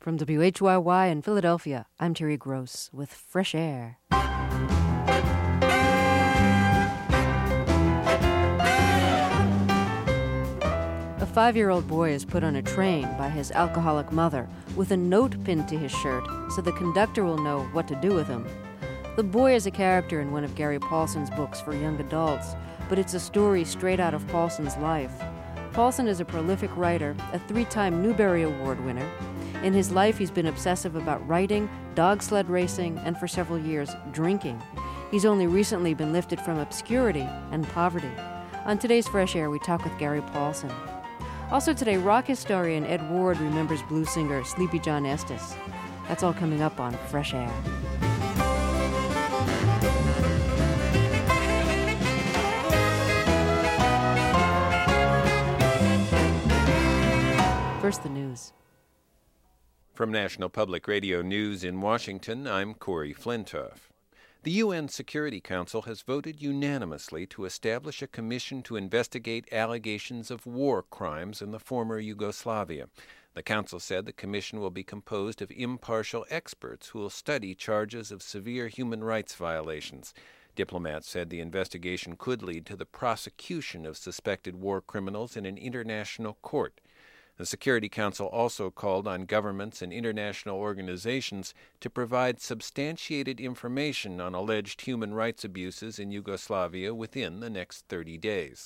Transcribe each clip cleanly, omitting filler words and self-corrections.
From WHYY in Philadelphia, I'm Terry Gross with Fresh Air. A 5-year-old boy is put on a train by his alcoholic mother with a note pinned to his shirt so the conductor will know what to do with him. The boy is a character in one of Gary Paulson's books for young adults, but it's a story straight out of Paulson's life. Paulson is a prolific writer, a 3-time Newbery Award winner. In his life, he's been obsessive about writing, dog sled racing, and for several years, drinking. He's only recently been lifted from obscurity and poverty. On today's Fresh Air, we talk with Gary Paulson. Also today, rock historian Ed Ward remembers blues singer Sleepy John Estes. That's all coming up on Fresh Air. First, the news. From National Public Radio News in Washington, I'm Corey Flintoff. The UN Security Council has voted unanimously to establish a commission to investigate allegations of war crimes in the former Yugoslavia. The council said the commission will be composed of impartial experts who will study charges of severe human rights violations. Diplomats said the investigation could lead to the prosecution of suspected war criminals in an international court. The Security Council also called on governments and international organizations to provide substantiated information on alleged human rights abuses in Yugoslavia within the next 30 days.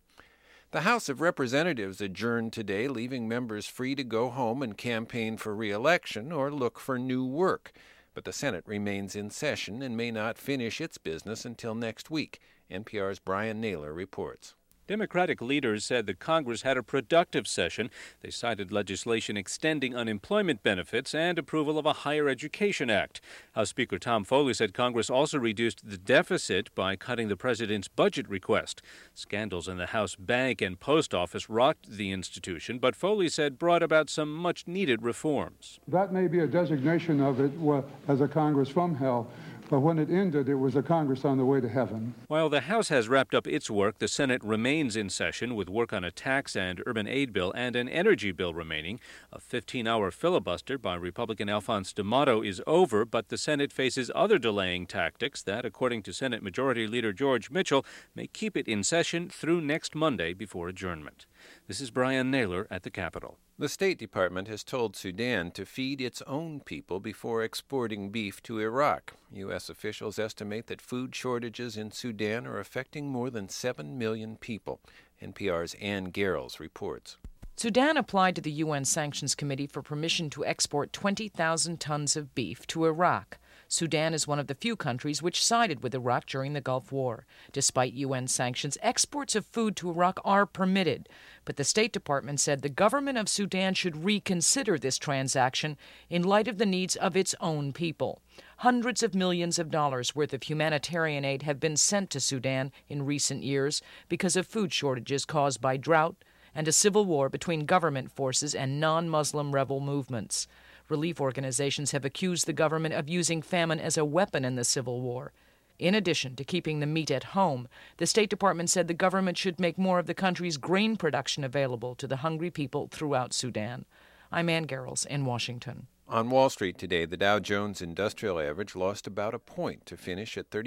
The House of Representatives adjourned today, leaving members free to go home and campaign for re-election or look for new work. But the Senate remains in session and may not finish its business until next week. NPR's Brian Naylor reports. Democratic leaders said the Congress had a productive session. They cited legislation extending unemployment benefits and approval of a Higher Education Act. House Speaker Tom Foley said Congress also reduced the deficit by cutting the president's budget request. Scandals in the House Bank and Post Office rocked the institution, but Foley said brought about some much-needed reforms. That may be a designation of it as a Congress from hell. But when it ended, it was a Congress on the way to heaven. While the House has wrapped up its work, the Senate remains in session with work on a tax and urban aid bill and an energy bill remaining. A 15-hour filibuster by Republican Alphonse D'Amato is over, but the Senate faces other delaying tactics that, according to Senate Majority Leader George Mitchell, may keep it in session through next Monday before adjournment. This is Brian Naylor at the Capitol. The State Department has told Sudan to feed its own people before exporting beef to Iraq. U.S. officials estimate that food shortages in Sudan are affecting more than 7 million people. NPR's Ann Garrels reports. Sudan applied to the UN Sanctions Committee for permission to export 20,000 tons of beef to Iraq. Sudan is one of the few countries which sided with Iraq during the Gulf War. Despite UN sanctions, exports of food to Iraq are permitted. But the State Department said the government of Sudan should reconsider this transaction in light of the needs of its own people. Hundreds of millions of dollars worth of humanitarian aid have been sent to Sudan in recent years because of food shortages caused by drought and a civil war between government forces and non-Muslim rebel movements. Relief organizations have accused the government of using famine as a weapon in the civil war. In addition to keeping the meat at home, the State Department said the government should make more of the country's grain production available to the hungry people throughout Sudan. I'm Ann Garrels in Washington. On Wall Street today, the Dow Jones Industrial Average lost about a point to finish at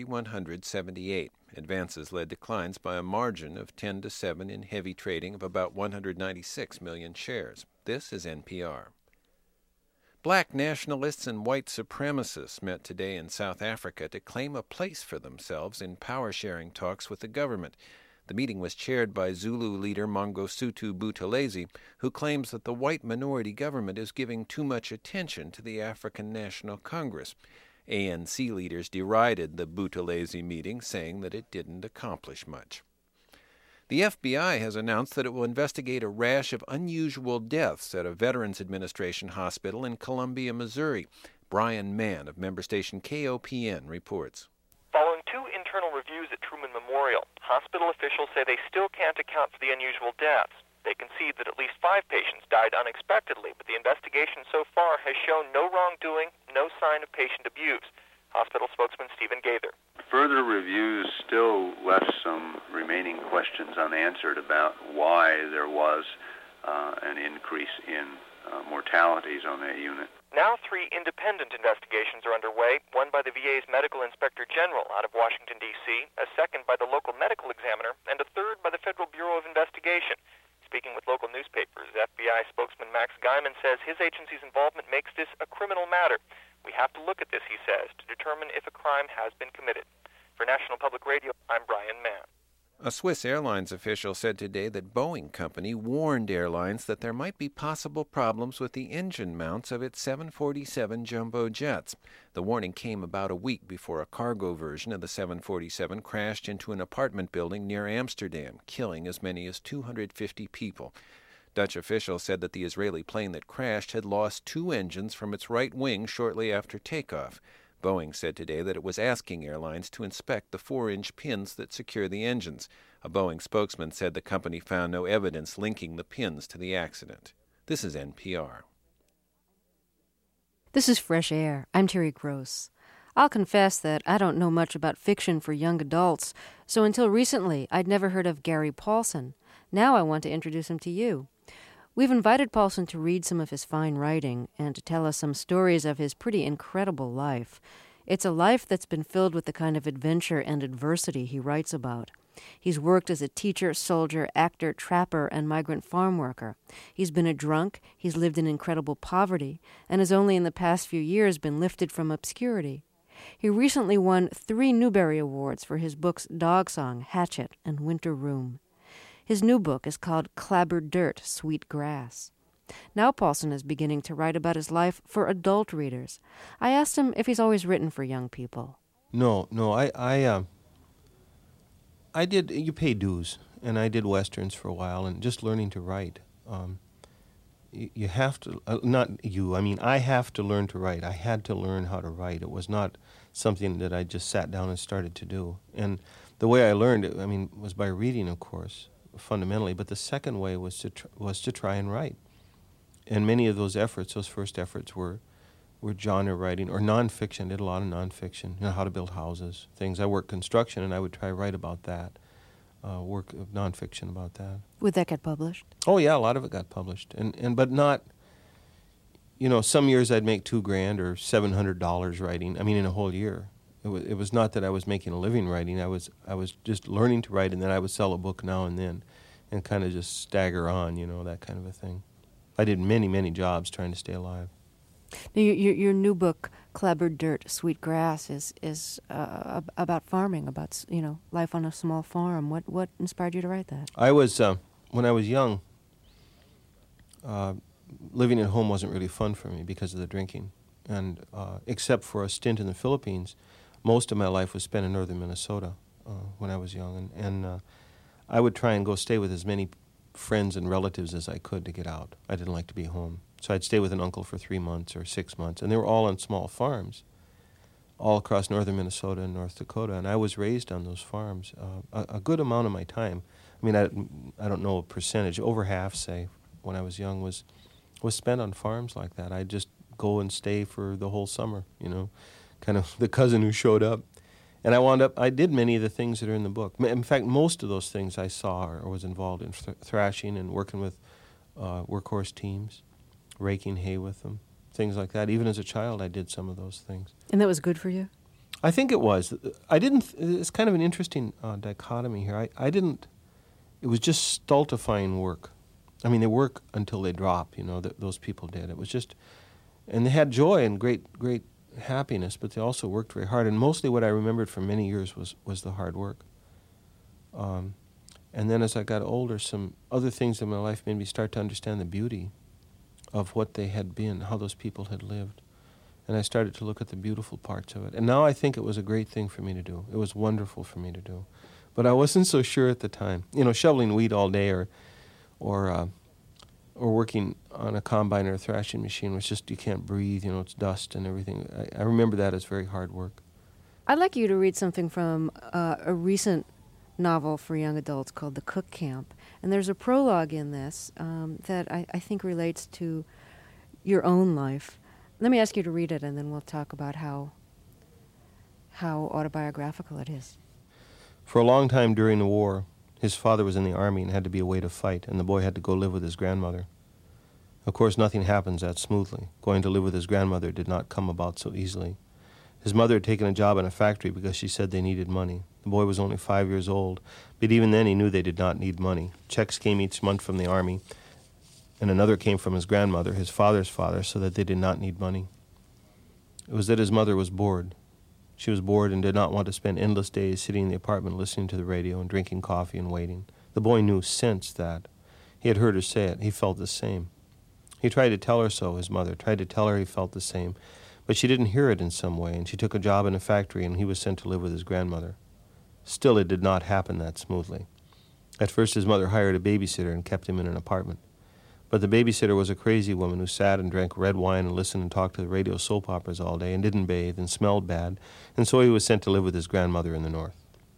3,178. Advances led declines by a margin of 10-7 in heavy trading of about 196 million shares. This is NPR. Black nationalists and white supremacists met today in South Africa to claim a place for themselves in power-sharing talks with the government. The meeting was chaired by Zulu leader Mangosuthu Buthelezi, who claims that the white minority government is giving too much attention to the African National Congress. ANC leaders derided the Buthelezi meeting, saying that it didn't accomplish much. The FBI has announced that it will investigate a rash of unusual deaths at a Veterans Administration hospital in Columbia, Missouri. Brian Mann of member station KOPN reports. Following 2 internal reviews at Truman Memorial, hospital officials say they still can't account for the unusual deaths. They concede that at least 5 patients died unexpectedly, but the investigation so far has shown no wrongdoing, no sign of patient abuse. Hospital spokesman Stephen Gaither. Further reviews still left some remaining questions unanswered about why there was an increase in mortalities on that unit. Now 3 independent investigations are underway, one by the VA's Medical Inspector General out of Washington, D.C., a second by the local medical examiner, and a third by the Federal Bureau of Investigation. Speaking with local newspapers, FBI spokesman Max Gaiman says his agency's involvement makes this a criminal matter. We have to look at this, he says, to determine if a crime has been committed. For National Public Radio, I'm Brian Mann. A Swiss Airlines official said today that Boeing Company warned airlines that there might be possible problems with the engine mounts of its 747 jumbo jets. The warning came about a week before a cargo version of the 747 crashed into an apartment building near Amsterdam, killing as many as 250 people. Dutch officials said that the Israeli plane that crashed had lost 2 engines from its right wing shortly after takeoff. Boeing said today that it was asking airlines to inspect the 4-inch pins that secure the engines. A Boeing spokesman said the company found no evidence linking the pins to the accident. This is NPR. This is Fresh Air. I'm Terry Gross. I'll confess that I don't know much about fiction for young adults, so until recently I'd never heard of Gary Paulsen. Now I want to introduce him to you. We've invited Paulsen to read some of his fine writing and to tell us some stories of his pretty incredible life. It's a life that's been filled with the kind of adventure and adversity he writes about. He's worked as a teacher, soldier, actor, trapper, and migrant farm worker. He's been a drunk, he's lived in incredible poverty, and has only in the past few years been lifted from obscurity. He recently won 3 Newbery Awards for his books Dog Song, Hatchet, and Winter Room. His new book is called Clabbered Dirt, Sweet Grass. Now Paulsen is beginning to write about his life for adult readers. I asked him if he's always written for young people. No, I did. You pay dues, and I did westerns for a while, and just learning to write. You have to. Not you. I mean, I have to learn to write. I had to learn how to write. It was not something that I just sat down and started to do. And the way I learned it, was by reading, of course, fundamentally. But the second way was to try and write. And many of those efforts, those first efforts, were genre writing or nonfiction. I did a lot of nonfiction, how to build houses, things. I worked construction, and I would try to write about that, work of nonfiction about that. Would that get published? Oh yeah, a lot of it got published, but not. Some years I'd make $2,000 or $700 writing. In a whole year. It was not that I was making a living writing. I was just learning to write, and then I would sell a book now and then, and kind of just stagger on, that kind of a thing. I did many jobs trying to stay alive. Now, your new book, Clabbered Dirt, Sweet Grass, is about farming, about life on a small farm. What inspired you to write that? I was when I was young. Living at home wasn't really fun for me because of the drinking, and except for a stint in the Philippines, most of my life was spent in northern Minnesota when I was young, and I would try and go stay with as many friends and relatives as I could to get out. I didn't like to be home. So I'd stay with an uncle for 3 months or 6 months, and they were all on small farms all across northern Minnesota and North Dakota, and I was raised on those farms a good amount of my time. I don't know a percentage, over half, say, when I was young, was spent on farms like that. I'd just go and stay for the whole summer, kind of the cousin who showed up. And I did many of the things that are in the book. In fact, most of those things I saw or was involved in, thrashing and working with workhorse teams, raking hay with them, things like that. Even as a child, I did some of those things. And that was good for you? I think it was. It's kind of an interesting dichotomy here. It was just stultifying work. They work until they drop, those people did. It was just, and they had joy and great happiness, but they also worked very hard. And mostly what I remembered for many years was the hard work. And then as I got older, some other things in my life made me start to understand the beauty of what they had been, how those people had lived. And I started to look at the beautiful parts of it. And now I think it was a great thing for me to do. It was wonderful for me to do. But I wasn't so sure at the time. Shoveling wheat all day or working on a combine or a thrashing machine was just, you can't breathe, it's dust and everything. I remember that as very hard work. I'd like you to read something from a recent novel for young adults called The Cook Camp. And there's a prologue in this that I think relates to your own life. Let me ask you to read it, and then we'll talk about how autobiographical it is. For a long time during the war, his father was in the army and had to be away to fight, and the boy had to go live with his grandmother. Of course, nothing happens that smoothly. Going to live with his grandmother did not come about so easily. His mother had taken a job in a factory because she said they needed money. The boy was only 5 years old, but even then he knew they did not need money. Checks came each month from the army, and another came from his grandmother, his father's father, so that they did not need money. It was that his mother was bored. She was bored and did not want to spend endless days sitting in the apartment listening to the radio and drinking coffee and waiting. The boy knew, sensed that. He had heard her say it. He felt the same. He tried to tell her so, his mother, tried to tell her he felt the same, but she didn't hear it in some way, and she took a job in a factory and he was sent to live with his grandmother. Still, it did not happen that smoothly. At first, his mother hired a babysitter and kept him in an apartment. But the babysitter was a crazy woman who sat and drank red wine and listened and talked to the radio soap operas all day and didn't bathe and smelled bad, and so he was sent to live with his grandmother in the north.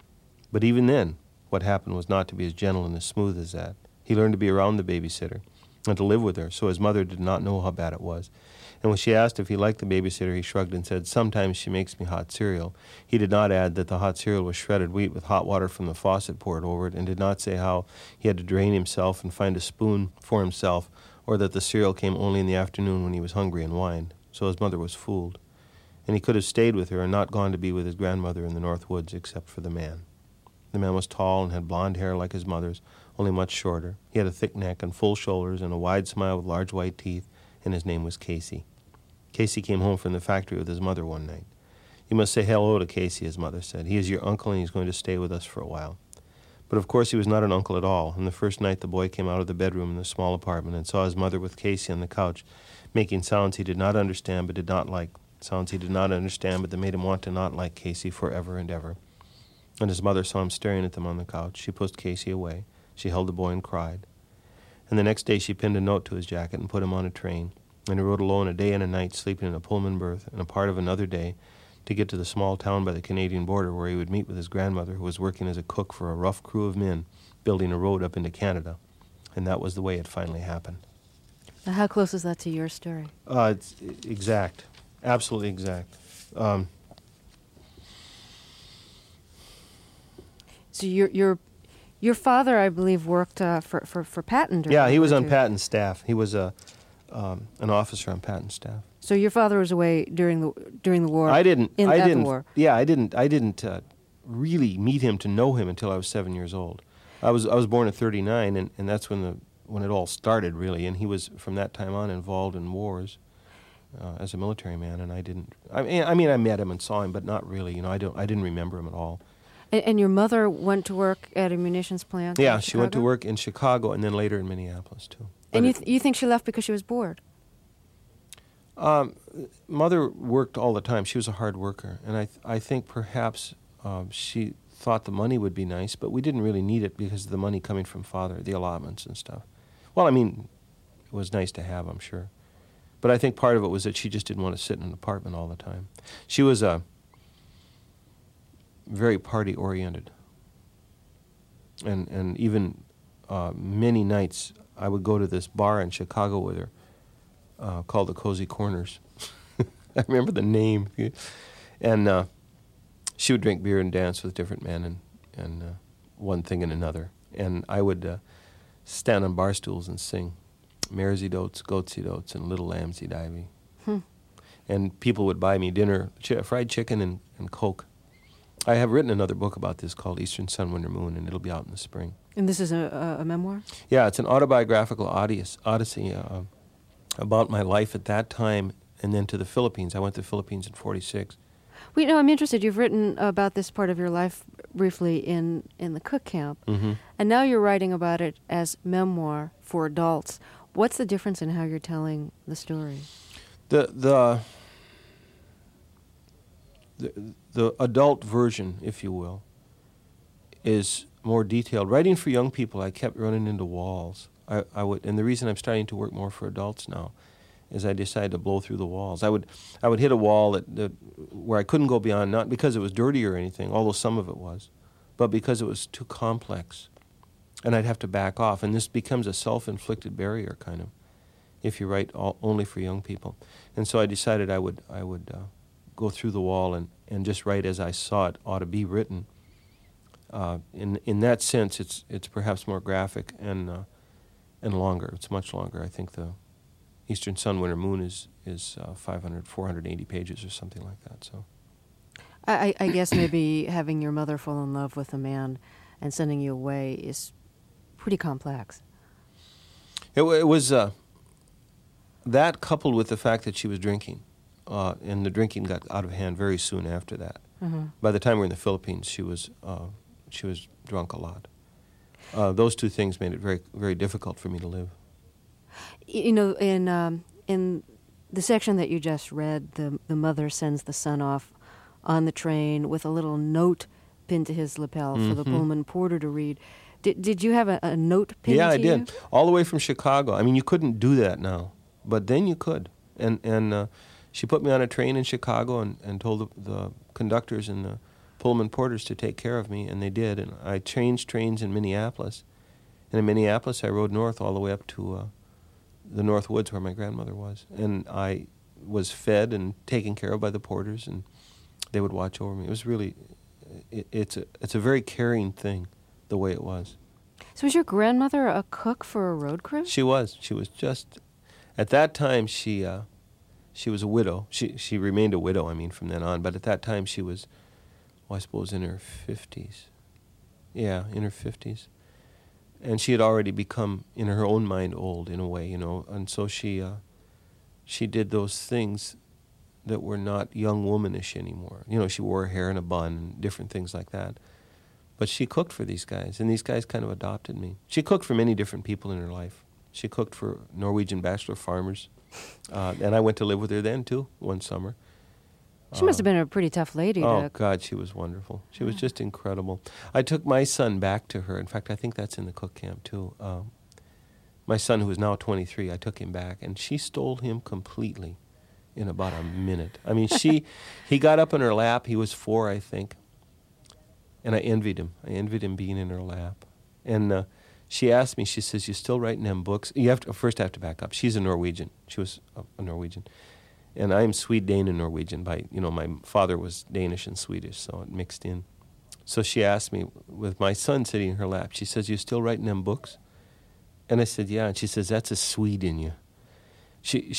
But even then, what happened was not to be as gentle and as smooth as that. He learned to be around the babysitter and to live with her, so his mother did not know how bad it was. And when she asked if he liked the babysitter, he shrugged and said, "Sometimes she makes me hot cereal." He did not add that the hot cereal was shredded wheat with hot water from the faucet poured over it, and did not say how he had to drain himself and find a spoon for himself, or that the cereal came only in the afternoon when he was hungry and whined. So his mother was fooled. And he could have stayed with her and not gone to be with his grandmother in the North Woods except for the man. The man was tall and had blonde hair like his mother's, only much shorter. He had a thick neck and full shoulders and a wide smile with large white teeth, and his name was Casey. Casey came home from the factory with his mother one night. "You must say hello to Casey," his mother said. "He is your uncle and he's going to stay with us for a while." But of course he was not an uncle at all, and the first night the boy came out of the bedroom in the small apartment and saw his mother with Casey on the couch, making sounds he did not understand but did not like, sounds he did not understand but that made him want to not like Casey forever and ever. And his mother saw him staring at them on the couch. She pushed Casey away. She held the boy and cried. And the next day she pinned a note to his jacket and put him on a train, and he rode alone a day and a night, sleeping in a Pullman berth, and a part of another day to get to the small town by the Canadian border where he would meet with his grandmother, who was working as a cook for a rough crew of men building a road up into Canada. And that was the way it finally happened. Now, how close is that to your story? It's exact. Absolutely exact. So your father, I believe, worked for Patton. Yeah, he was on Patton's staff. He was an officer on Patton's staff. So your father was away during the war. I didn't. The war. Yeah, I didn't really meet him to know him until I was 7 years old. I was born in '39, and that's when it all started really. And he was from that time on involved in wars as a military man. And I didn't. I mean, I met him and saw him, but not really. You know, I didn't remember him at all. And your mother went to work at a munitions plant? Yeah, she went to work in Chicago and then later in Minneapolis, too. And you think she left because she was bored? Mother worked all the time. She was a hard worker. And I think perhaps she thought the money would be nice, but we didn't really need it because of the money coming from Father, the allotments and stuff. Well, I mean, it was nice to have, I'm sure. But I think part of it was that she just didn't want to sit in an apartment all the time. She was very party-oriented. And even many nights I would go to this bar in Chicago with her called the Cozy Corners. I remember the name. And she would drink beer and dance with different men and one thing and another. And I would stand on bar stools and sing Maresy Dotes, Goatsy Dotes, and Little Lambsy Divey. And people would buy me dinner, fried chicken and Coke. I have written another book about this called Eastern Sun, Winter Moon, and it'll be out in the spring. And this is a memoir? Yeah, it's an autobiographical odyssey about my life at that time and then to the Philippines. I went to the Philippines in '46. Well, I'm interested. You've written about this part of your life briefly in the Cook camp, and now you're writing about it as memoir for adults. What's the difference in how you're telling the story? The adult version, if you will, is more detailed. Writing for young people, I kept running into walls. I would, and the reason I'm starting to work more for adults now is I decided to blow through the walls. I would hit a wall that where I couldn't go beyond, not because it was dirty or anything, although some of it was, but because it was too complex, and I'd have to back off. And this becomes a self-inflicted barrier, kind of, if you write only for young people. And so I decided I would go through the wall and just write as I saw it ought to be written. In that sense, it's perhaps more graphic and longer. It's much longer. I think Eastern Sun, Winter Moon is 480 pages or something like that. So, I guess maybe having your mother fall in love with a man and sending you away is pretty complex. it was that coupled with the fact that she was drinking, and the drinking got out of hand very soon after that. Mm-hmm. By the time we were in the Philippines, she was drunk a lot. Those two things made it very, very difficult for me to live. You know, in the section that you just read, the mother sends the son off on the train with a little note pinned to his lapel for the Pullman porter to read. Did you have a note pinned to you? Yeah, I did. All the way from Chicago. I mean, you couldn't do that now, but then you could. And she put me on a train in Chicago and told the conductors and the Pullman porters to take care of me, and they did. And I changed trains in Minneapolis. And in Minneapolis, I rode north all the way up to the North Woods where my grandmother was. And I was fed and taken care of by the porters, and they would watch over me. It was really, it's a very caring thing, the way it was. So was your grandmother a cook for a road crew? She was. She was just, at that time, she was a widow. She remained a widow, I mean, from then on. But at that time, she was, I suppose, in her 50s. Yeah, in her 50s. And she had already become, in her own mind, old in a way, you know. And so she did those things that were not young womanish anymore. You know, she wore her hair in a bun and different things like that. But she cooked for these guys, and these guys kind of adopted me. She cooked for many different people in her life. She cooked for Norwegian bachelor farmers, and I went to live with her then, too, one summer. She must have been a pretty tough lady. Oh, God, she was wonderful. She was just incredible. I took my son back to her. In fact, I think that's in the cook camp, too. My son, who is now 23, I took him back, and she stole him completely in about a minute. I mean, he got up in her lap. He was 4, I think, and I envied him. I envied him being in her lap. And she asked me, she says, "You still writing them books?" You have to, first I have to back up. She's a Norwegian. She was a Norwegian. And I'm Swede, Dane, and Norwegian. My father was Danish and Swedish, so it mixed in. So she asked me, with my son sitting in her lap, she says, "You still writing them books?" And I said, "Yeah." And she says, "That's a Swede in you." She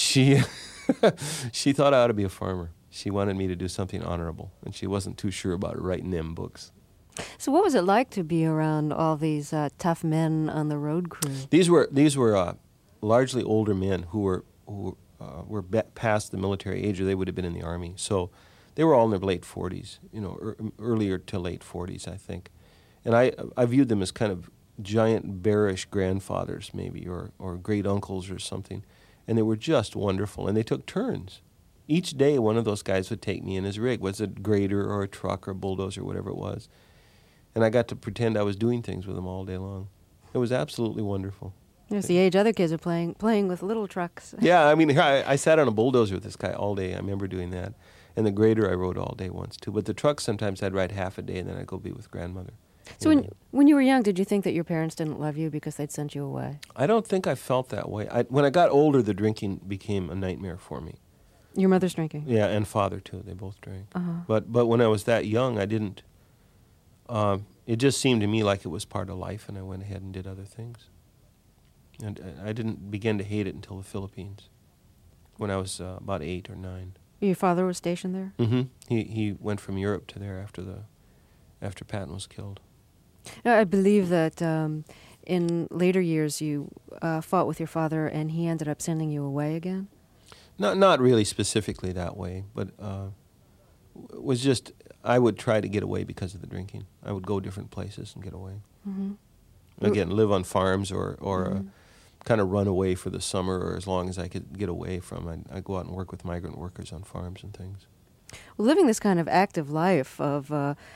she thought I ought to be a farmer. She wanted me to do something honorable, and she wasn't too sure about writing them books. So what was it like to be around all these tough men on the road crew? These were largely older men who were past the military age, or they would have been in the Army. So they were all in their late 40s, earlier to late 40s, I think. And I viewed them as kind of giant bearish grandfathers, maybe, or great uncles or something. And they were just wonderful. And they took turns. Each day, one of those guys would take me in his rig, was it a grader or a truck or a bulldozer, whatever it was. And I got to pretend I was doing things with them all day long. It was absolutely wonderful. It was the age other kids are playing with little trucks. Yeah, I mean, I sat on a bulldozer with this guy all day. I remember doing that. And the grader I rode all day once, too. But the truck, sometimes I'd ride half a day, and then I'd go be with grandmother. So when you were young, did you think that your parents didn't love you because they'd sent you away? I don't think I felt that way. When I got older, the drinking became a nightmare for me. Your mother's drinking? Yeah, and father, too. They both drank. Uh-huh. But when I was that young, I didn't... it just seemed to me like it was part of life, and I went ahead and did other things. And I didn't begin to hate it until the Philippines, when I was about 8 or 9. Your father was stationed there? Mm-hmm. He went from Europe to there after Patton was killed. No, I believe that in later years you fought with your father, and he ended up sending you away again? Not really specifically that way, but it was just I would try to get away because of the drinking. I would go different places and get away. Mm-hmm. Again, live on farms or kind of run away for the summer, or as long as I could get away from. I'd go out and work with migrant workers on farms and things. Well, living this kind of active life of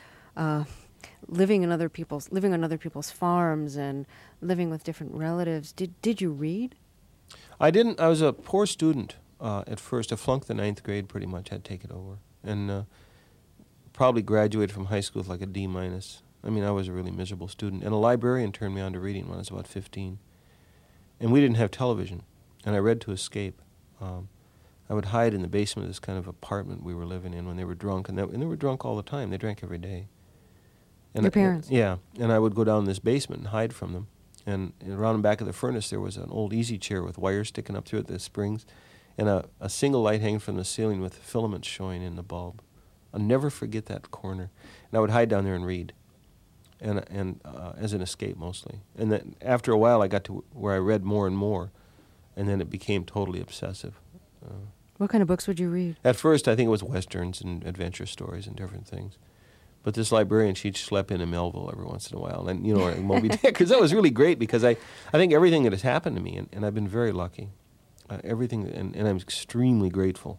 living on other people's farms and living with different relatives, did you read? I didn't. I was a poor student at first. I flunked the 9th grade pretty much. I'd take it over. And probably graduated from high school with like a D-. I mean, I was a really miserable student. And a librarian turned me on to reading when I was about 15. And we didn't have television. And I read to escape. I would hide in the basement of this kind of apartment we were living in when they were drunk. And they were drunk all the time. They drank every day. And Your parents? Yeah. And I would go down in this basement and hide from them. And around the back of the furnace there was an old easy chair with wires sticking up through it, the springs, and a single light hanging from the ceiling with filaments showing in the bulb. I'll never forget that corner. And I would hide down there and read, and as an escape mostly. And then after a while I got to where I read more and more, and then it became totally obsessive. What kind of books would you read? At first I think it was westerns and adventure stories and different things. But this librarian, she'd schlep in Melville every once in a while, and or Moby Dick, because that was really great, because I think everything that has happened to me, and I've been very lucky, everything, and I'm extremely grateful.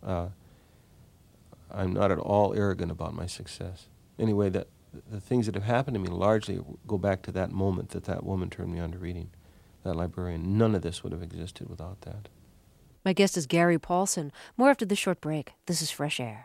I'm not at all arrogant about my success. Anyway, the things that have happened to me largely go back to that moment that woman turned me on to reading, that librarian. None of this would have existed without that. My guest is Gary Paulsen. More after this short break. This is Fresh Air.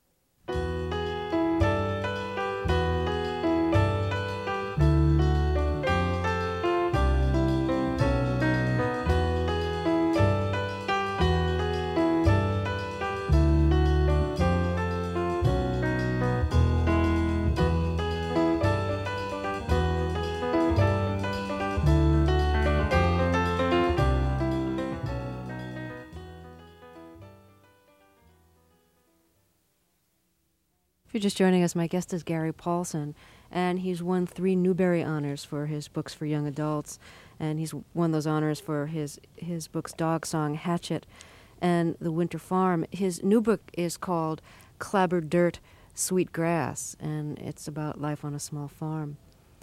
If you're just joining us, my guest is Gary Paulsen, and he's won 3 Newbery honors for his books for young adults, and he's won those honors for his books Dog Song, Hatchet, and The Winter Farm. His new book is called Clabbered Dirt, Sweet Grass, and it's about life on a small farm.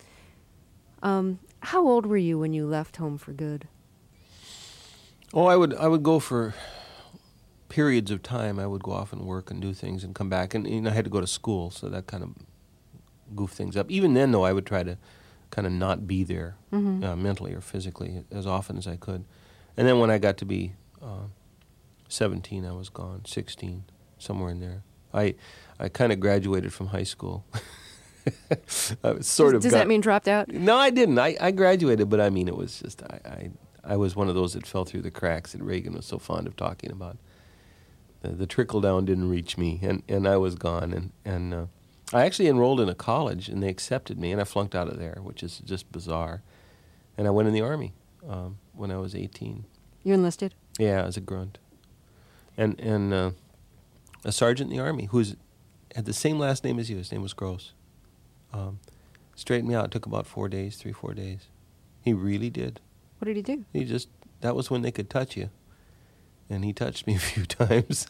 How old were you when you left home for good? Oh, I would go for periods of time. I would go off and work and do things and come back, and I had to go to school, so that kind of goofed things up. Even then, though, I would try to kind of not be there mentally or physically as often as I could. And then when I got to be 17, I was gone. 16, somewhere in there. I kind of graduated from high school. Does that mean dropped out? No, I didn't. I graduated, but I mean, it was just I was one of those that fell through the cracks that Reagan was so fond of talking about. The trickle down didn't reach me, and I was gone. And I actually enrolled in a college, and they accepted me, and I flunked out of there, which is just bizarre. And I went in the Army when I was 18. You enlisted? Yeah, as a grunt. And a sergeant in the Army who had the same last name as you. His name was Gross. Straightened me out. It took about 4 days, 3-4 days. He really did. What did he do? That was when they could touch you. And he touched me a few times.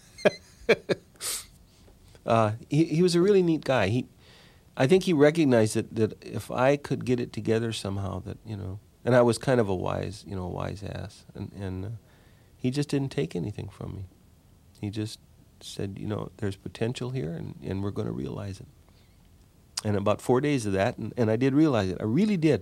He was a really neat guy. I think he recognized that if I could get it together somehow, that and I was kind of a wise ass, and he just didn't take anything from me. He just said, there's potential here, and we're going to realize it. And about 4 days of that, and I did realize it. I really did.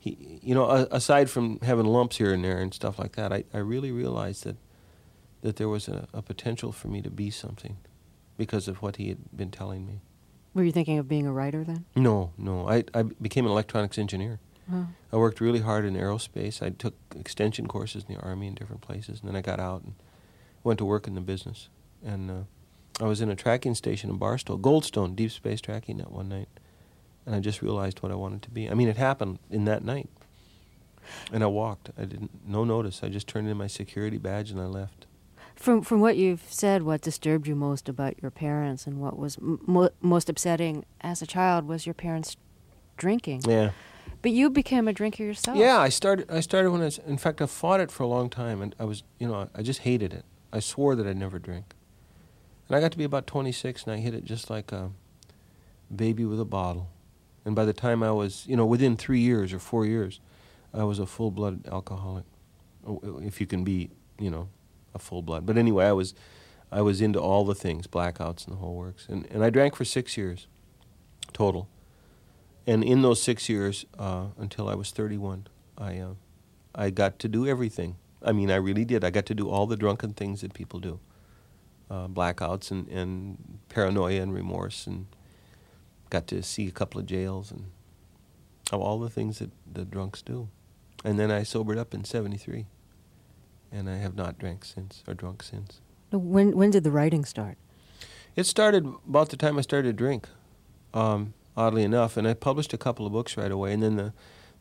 Aside from having lumps here and there and stuff like that, I really realized that there was a potential for me to be something because of what he had been telling me. Were you thinking of being a writer then? No. I became an electronics engineer. Huh. I worked really hard in aerospace. I took extension courses in the Army in different places, and then I got out and went to work in the business. And I was in a tracking station in Barstow, Goldstone, deep space tracking net one night, and I just realized what I wanted to be. I mean, it happened in that night. And I walked. No notice. I just turned in my security badge and I left. From what you've said, what disturbed you most about your parents and what was most upsetting as a child was your parents drinking. Yeah. But you became a drinker yourself. Yeah, I started when in fact, I fought it for a long time, and I was, I just hated it. I swore that I'd never drink. And I got to be about 26, and I hit it just like a baby with a bottle. And by the time I was, within 3 years or 4 years, I was a full-blood alcoholic, if you can be, a full-blood. But anyway, I was into all the things, blackouts and the whole works. And I drank for 6 years total. And in those 6 years, until I was 31, I got to do everything. I mean, I really did. I got to do all the drunken things that people do. Blackouts and paranoia and remorse, and got to see a couple of jails and all the things that the drunks do. And then I sobered up in 73, and I have not drunk since. When did the writing start? It started about the time I started to drink, oddly enough, and I published a couple of books right away, and then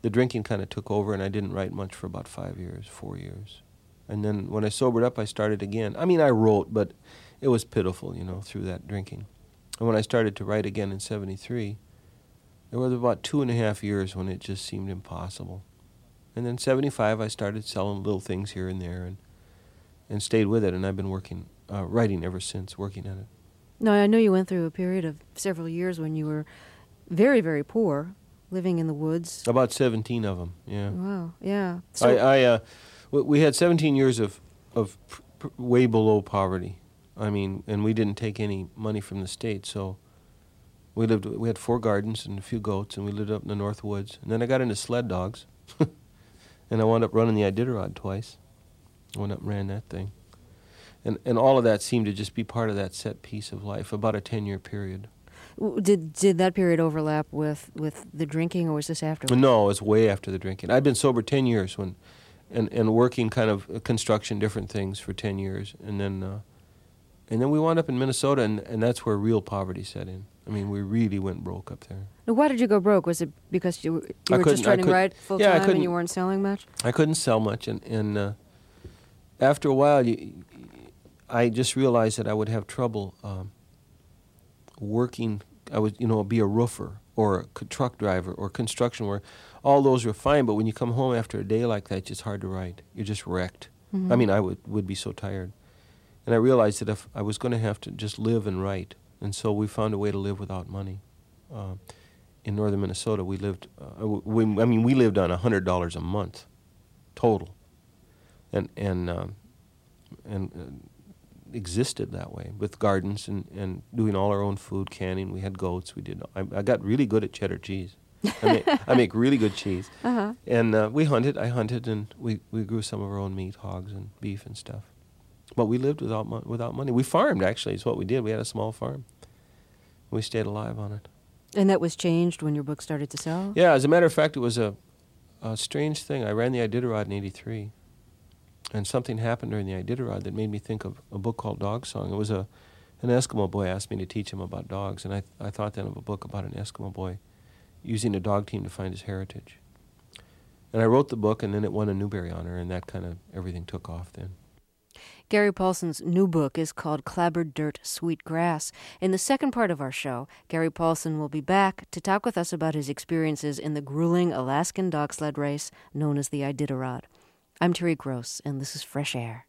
the drinking kind of took over, and I didn't write much for about 4 years. And then when I sobered up, I started again. I mean, I wrote, but it was pitiful, through that drinking. And when I started to write again in 73, there was about 2.5 years when it just seemed impossible. And then 75, I started selling little things here and there and stayed with it, and I've been writing ever since, working at it. No, I know you went through a period of several years when you were very, very poor, living in the woods. About 17 of them, yeah. Wow, yeah. So we had 17 years of way below poverty. I mean, and we didn't take any money from the state, so we had 4 gardens and a few goats, and we lived up in the North Woods. And then I got into sled dogs, and I wound up running the Iditarod twice. I went up and ran that thing. And all of that seemed to just be part of that set piece of life, about a 10-year period. Did that period overlap with the drinking, or was this after? No, it was way after the drinking. I'd been sober 10 years and working kind of construction, different things for 10 years. And then we wound up in Minnesota, and that's where real poverty set in. I mean, we really went broke up there. Now, why did you go broke? Was it because you were just trying to write full-time and you weren't selling much? I couldn't sell much, and after a while, I just realized that I would have trouble working. I would, be a roofer or a truck driver or construction work. All those were fine, but when you come home after a day like that, it's just hard to write. You're just wrecked. Mm-hmm. I mean, I would be so tired. And I realized that if I was going to have to just live and write, and so we found a way to live without money. In northern Minnesota, we lived. We lived on $100 a month, total, and existed that way with gardens and doing all our own food, canning. We had goats. We did. I got really good at cheddar cheese. I make really good cheese. Uh-huh. And we hunted. I hunted, and we grew some of our own meat, hogs and beef and stuff. But we lived without money. We farmed, actually, is what we did. We had a small farm. We stayed alive on it. And that was changed when your book started to sell? Yeah, as a matter of fact, it was a strange thing. I ran the Iditarod in 83, and something happened during the Iditarod that made me think of a book called Dog Song. It was an Eskimo boy asked me to teach him about dogs, and I thought then of a book about an Eskimo boy using a dog team to find his heritage. And I wrote the book, and then it won a Newbery Honor, and that kind of everything took off then. Gary Paulsen's new book is called Clabbered Dirt, Sweet Grass. In the second part of our show, Gary Paulsen will be back to talk with us about his experiences in the grueling Alaskan dog sled race known as the Iditarod. I'm Terry Gross, and this is Fresh Air.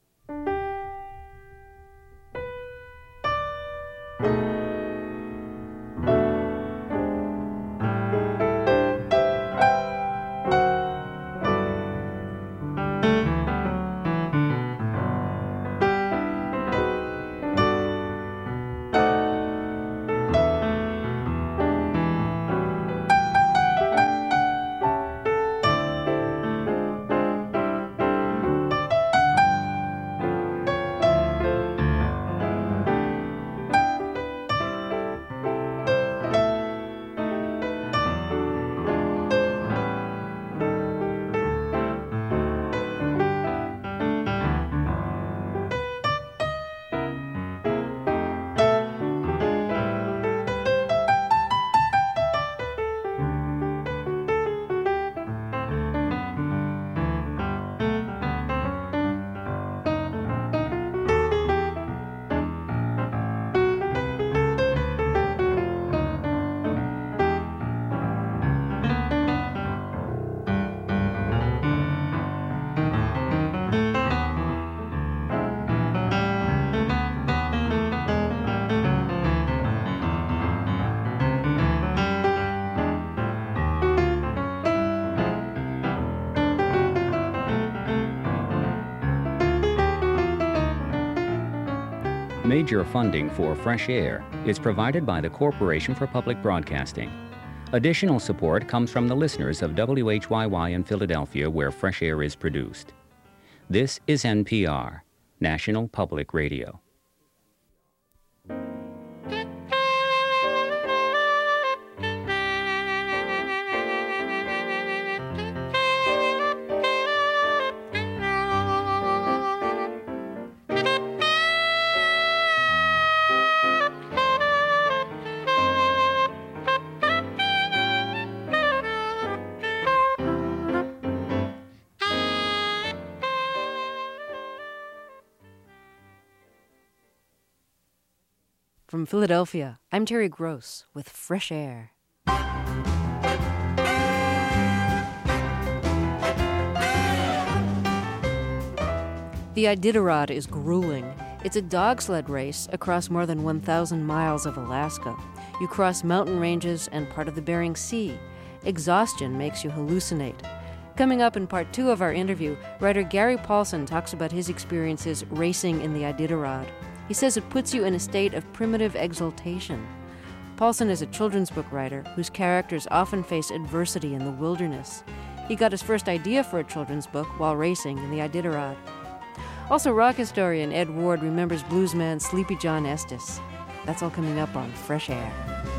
Major funding for Fresh Air is provided by the Corporation for Public Broadcasting. Additional support comes from the listeners of WHYY in Philadelphia, where Fresh Air is produced. This is NPR, National Public Radio. From Philadelphia, I'm Terry Gross with Fresh Air. The Iditarod is grueling. It's a dog sled race across more than 1,000 miles of Alaska. You cross mountain ranges and part of the Bering Sea. Exhaustion makes you hallucinate. Coming up in part 2 of our interview, writer Gary Paulsen talks about his experiences racing in the Iditarod. He says it puts you in a state of primitive exultation. Paulsen is a children's book writer whose characters often face adversity in the wilderness. He got his first idea for a children's book while racing in the Iditarod. Also, rock historian Ed Ward remembers bluesman Sleepy John Estes. That's all coming up on Fresh Air.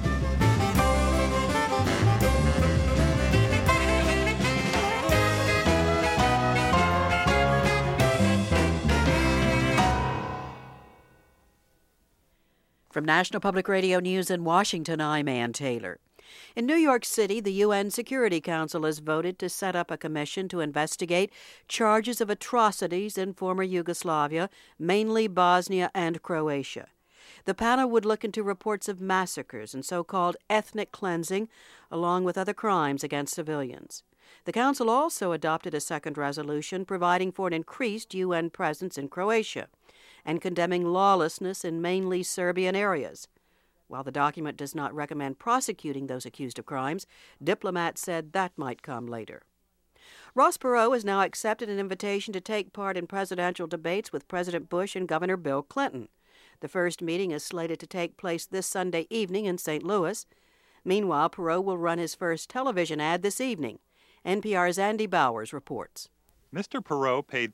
From National Public Radio News in Washington, I'm Ann Taylor. In New York City, the UN Security Council has voted to set up a commission to investigate charges of atrocities in former Yugoslavia, mainly Bosnia and Croatia. The panel would look into reports of massacres and so-called ethnic cleansing, along with other crimes against civilians. The Council also adopted a second resolution providing for an increased UN presence in Croatia and condemning lawlessness in mainly Serbian areas. While the document does not recommend prosecuting those accused of crimes, diplomats said that might come later. Ross Perot has now accepted an invitation to take part in presidential debates with President Bush and Governor Bill Clinton. The first meeting is slated to take place this Sunday evening in St. Louis. Meanwhile, Perot will run his first television ad this evening. NPR's Andy Bowers reports. Mr. Perot paid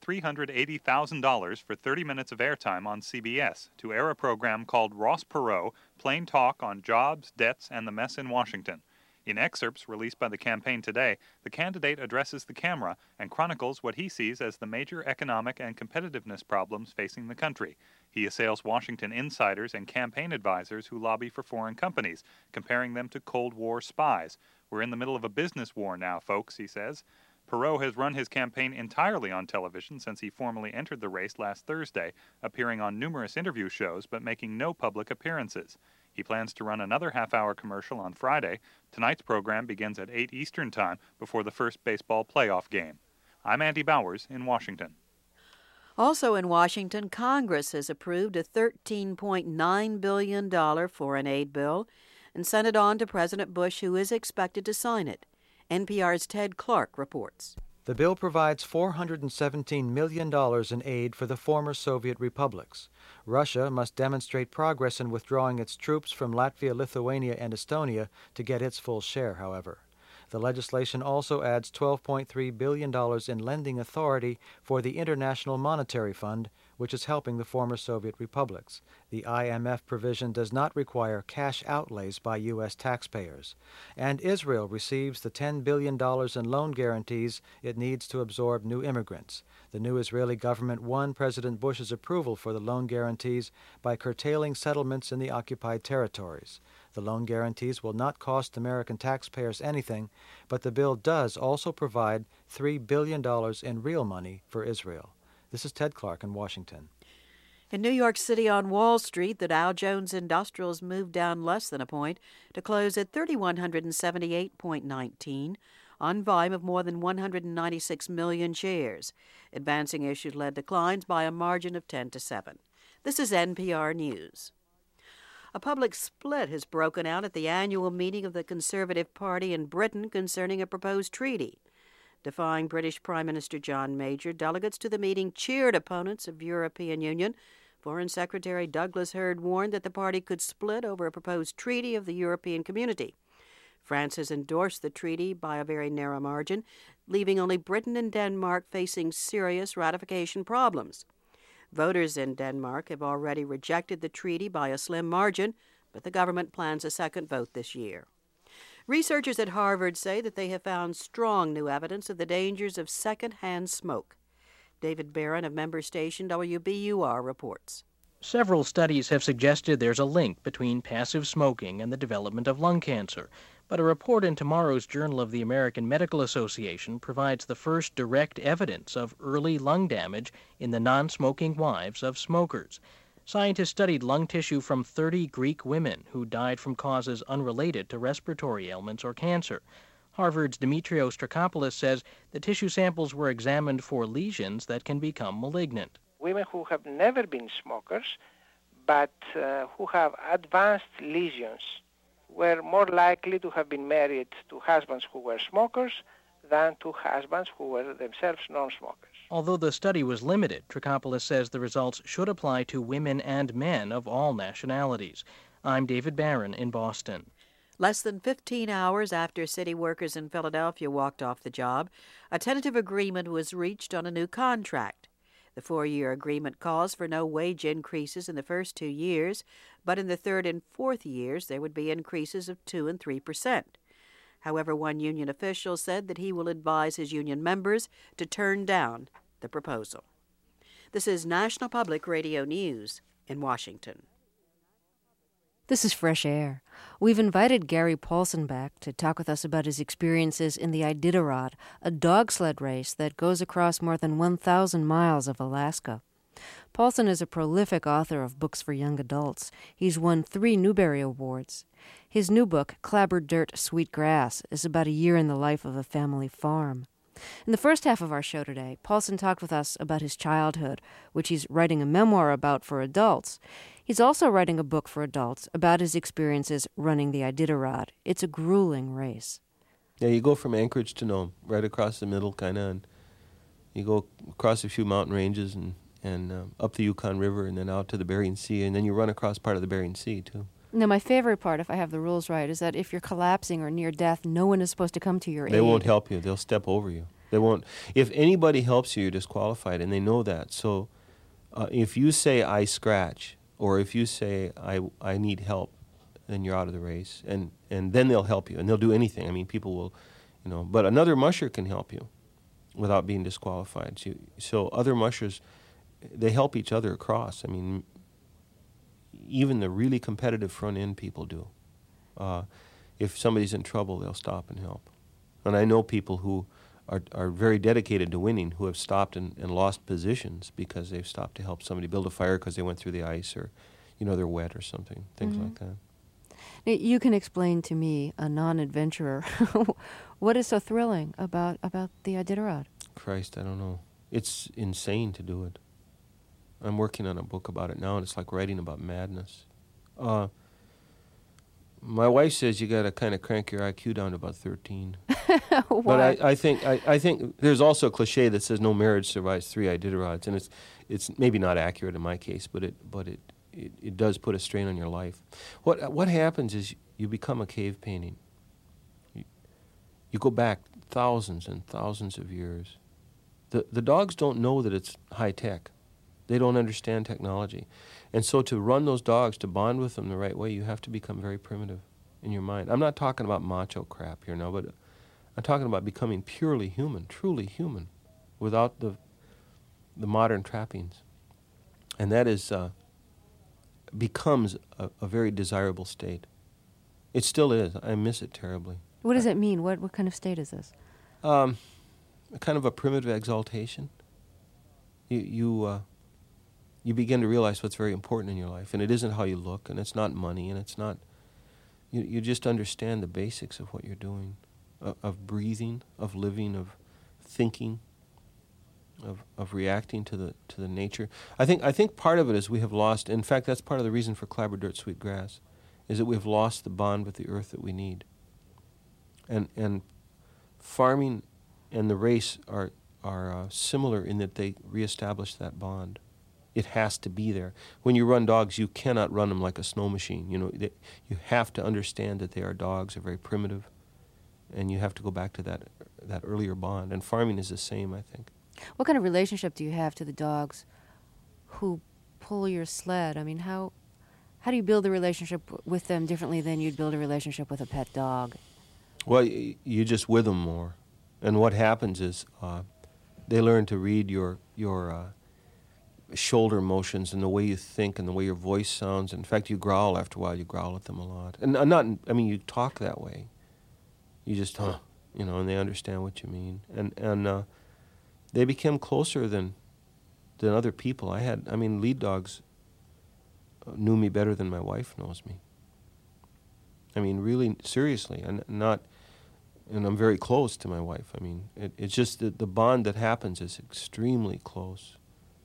$380,000 for 30 minutes of airtime on CBS to air a program called Ross Perot, Plain Talk on Jobs, Debts, and the Mess in Washington. In excerpts released by the campaign today, the candidate addresses the camera and chronicles what he sees as the major economic and competitiveness problems facing the country. He assails Washington insiders and campaign advisors who lobby for foreign companies, comparing them to Cold War spies. We're in the middle of a business war now, folks, he says. Perot has run his campaign entirely on television since he formally entered the race last Thursday, appearing on numerous interview shows but making no public appearances. He plans to run another half-hour commercial on Friday. Tonight's program begins at 8 Eastern Time before the first baseball playoff game. I'm Andy Bowers in Washington. Also in Washington, Congress has approved a $13.9 billion foreign aid bill and sent it on to President Bush, who is expected to sign it. NPR's Ted Clark reports. The bill provides $417 million in aid for the former Soviet republics. Russia must demonstrate progress in withdrawing its troops from Latvia, Lithuania, and Estonia to get its full share, however. The legislation also adds $12.3 billion in lending authority for the International Monetary Fund, which is helping the former Soviet republics. The IMF provision does not require cash outlays by U.S. taxpayers. And Israel receives the $10 billion in loan guarantees it needs to absorb new immigrants. The new Israeli government won President Bush's approval for the loan guarantees by curtailing settlements in the occupied territories. The loan guarantees will not cost American taxpayers anything, but the bill does also provide $3 billion in real money for Israel. This is Ted Clark in Washington. In New York City on Wall Street, the Dow Jones Industrials moved down less than a point to close at 3,178.19 on volume of more than 196 million shares. Advancing issues led declines by a margin of 10-7. This is NPR News. A public split has broken out at the annual meeting of the Conservative Party in Britain concerning a proposed treaty. Defying British Prime Minister John Major, delegates to the meeting cheered opponents of European Union. Foreign Secretary Douglas Hurd warned that the party could split over a proposed treaty of the European Community. France has endorsed the treaty by a very narrow margin, leaving only Britain and Denmark facing serious ratification problems. Voters in Denmark have already rejected the treaty by a slim margin, but the government plans a second vote this year. Researchers at Harvard say that they have found strong new evidence of the dangers of secondhand smoke. David Barron of member station WBUR reports. Several studies have suggested there's a link between passive smoking and the development of lung cancer, but a report in tomorrow's Journal of the American Medical Association provides the first direct evidence of early lung damage in the non-smoking wives of smokers. Scientists studied lung tissue from 30 Greek women who died from causes unrelated to respiratory ailments or cancer. Harvard's Dimitrios Strakopoulos says the tissue samples were examined for lesions that can become malignant. Women who have never been smokers, but who have advanced lesions, were more likely to have been married to husbands who were smokers than to husbands who were themselves non-smokers. Although the study was limited, Strakopoulos says the results should apply to women and men of all nationalities. I'm David Barron in Boston. Less than 15 hours after city workers in Philadelphia walked off the job, a tentative agreement was reached on a new contract. The 4-year agreement calls for no wage increases in the first 2 years, but in the third and fourth years there would be increases of 2% and 3%. However, one union official said that he will advise his union members to turn down the proposal. This is National Public Radio News in Washington. This is Fresh Air. We've invited Gary Paulsen back to talk with us about his experiences in the Iditarod, a dog sled race that goes across more than 1,000 miles of Alaska. Paulsen is a prolific author of books for young adults. He's won 3 Newbery Awards. His new book, Clabber Dirt, Sweet Grass, is about a year in the life of a family farm. In the first half of our show today, Paulsen talked with us about his childhood, which he's writing a memoir about for adults. He's also writing a book for adults about his experiences running the Iditarod. It's a grueling race. Yeah, you go from Anchorage to Nome, right across the middle, kind of, and you go across a few mountain ranges and up the Yukon River and then out to the Bering Sea, and then you run across part of the Bering Sea, too. Now, my favorite part, if I have the rules right, is that if you're collapsing or near death, no one is supposed to come to your aid. They won't help you. They'll step over you. They won't. If anybody helps you, you're disqualified, and they know that. So if you say, I scratch, or if you say, I need help, then you're out of the race. And then they'll help you, and they'll do anything. I mean, people will, but another musher can help you without being disqualified. So other mushers, they help each other across. I mean, even the really competitive front-end people do. If somebody's in trouble, they'll stop and help. And I know people who are very dedicated to winning who have stopped and lost positions because they've stopped to help somebody build a fire because they went through the ice or, they're wet or something, things like that. Now, you can explain to me, a non-adventurer, what is so thrilling about the Iditarod? Christ, I don't know. It's insane to do it. I'm working on a book about it now, and it's like writing about madness. My wife says you got to kind of crank your IQ down to about 13. But I think there's also a cliche that says no marriage survives 3 Iditarods, and it's maybe not accurate in my case, but it does put a strain on your life. What happens is you become a cave painting. You go back thousands and thousands of years. The dogs don't know that it's high tech. They don't understand technology. And so to run those dogs, to bond with them the right way, you have to become very primitive in your mind. I'm not talking about macho crap here now, but I'm talking about becoming purely human, truly human, without the modern trappings. And that becomes a very desirable state. It still is. I miss it terribly. What does it mean? What kind of state is this? Kind of a primitive exaltation. You begin to realize what's very important in your life, and it isn't how you look, and it's not money, and it's not. You just understand the basics of what you're doing, of breathing, of living, of thinking, of reacting to the nature. I think part of it is we have lost. In fact, that's part of the reason for Clabber Dirt, Sweet Grass, is that we've lost the bond with the earth that we need. And farming and the race are similar in that they reestablish that bond. It has to be there. When you run dogs, you cannot run them like a snow machine. You have to understand that they are dogs. They're very primitive, and you have to go back to that earlier bond. And farming is the same, I think. What kind of relationship do you have to the dogs who pull your sled? I mean, how do you build a relationship with them differently than you'd build a relationship with a pet dog? Well, you just with them more, and what happens is they learn to read your shoulder motions and the way you think and the way your voice sounds. In fact, you growl after a while. You growl at them a lot, and you talk that way. You just and they understand what you mean, and they become closer than other people. Lead dogs knew me better than my wife knows me. I mean, really, seriously, and I'm very close to my wife. I mean, it's just that the bond that happens is extremely close.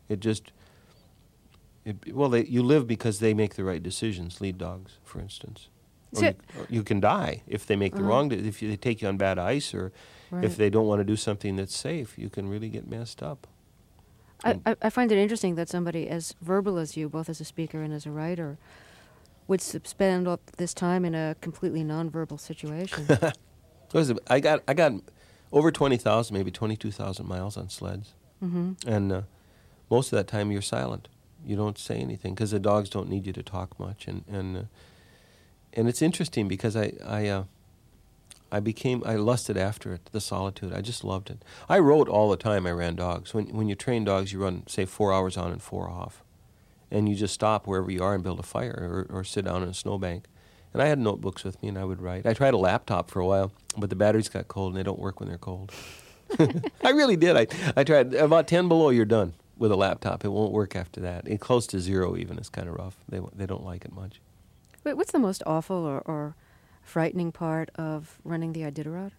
You live because they make the right decisions, lead dogs, for instance. Or you can die if they make the wrong, if they take you on bad ice, or if they don't want to do something that's safe, you can really get messed up. I find it interesting that somebody as verbal as you, both as a speaker and as a writer, would spend all this time in a completely nonverbal situation. I got over 20,000, maybe 22,000 miles on sleds. Mm-hmm. And most of that time you're silent. You don't say anything because the dogs don't need you to talk much. And it's interesting because I lusted after it, the solitude. I just loved it. I wrote all the time I ran dogs. When you train dogs, you run, say, 4 hours on and 4 off. And you just stop wherever you are and build a fire or sit down in a snowbank. And I had notebooks with me and I would write. I tried a laptop for a while, but the batteries got cold and they don't work when they're cold. I really did. I tried. About 10 below, you're done with a laptop. It won't work after that. And close to 0 even is kind of rough. They don't like it much. Wait, what's the most awful or frightening part of running the Iditarod?